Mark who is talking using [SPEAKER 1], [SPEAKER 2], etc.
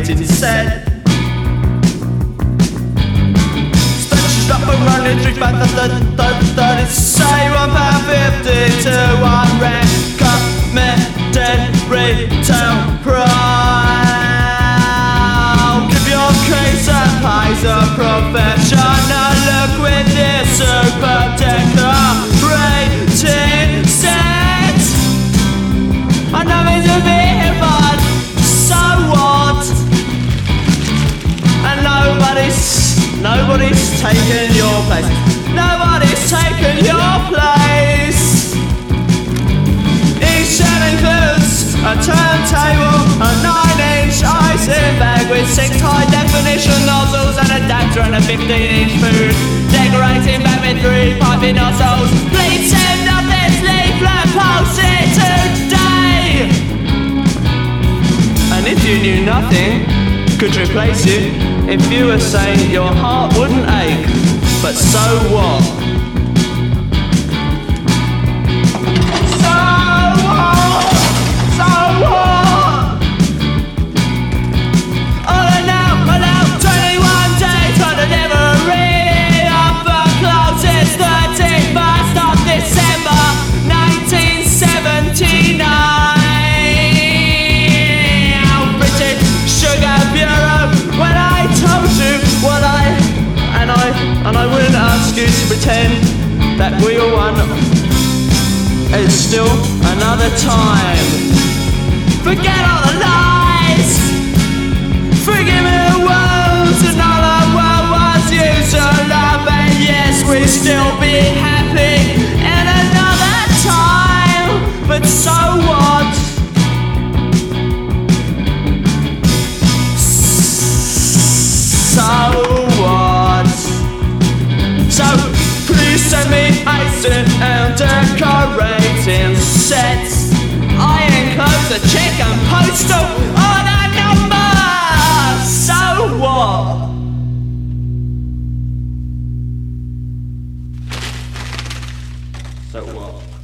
[SPEAKER 1] decorating set. Stretched up and running through back the say £1.50 to one recommended retail price. Give your case and pays a professional look with this superb decorating set. I know it's a bit but so what? And nobody's taken your place. Nobody's taken your place. Each set includes a turntable, a 9-inch icing bag with 6 high definition nozzles and adapter and a 15-inch food decorating bag with 3 piping nozzles. Please send up this leaflet posted today. And if you knew nothing could replace you, if you were saying your heart wouldn't ache, but so what? So what? So what? All allow 21 days on delivery of the closest 31st of December 1979. And I wouldn't ask you to pretend that we were one. It's still another time. Forget all the lies. Forgive me the wounds. Another world was used to love. And yes, we still be happy in another time. But so what? So what? So please send me icing and decorating sets. I enclose a check and postal on a number. So what? So what?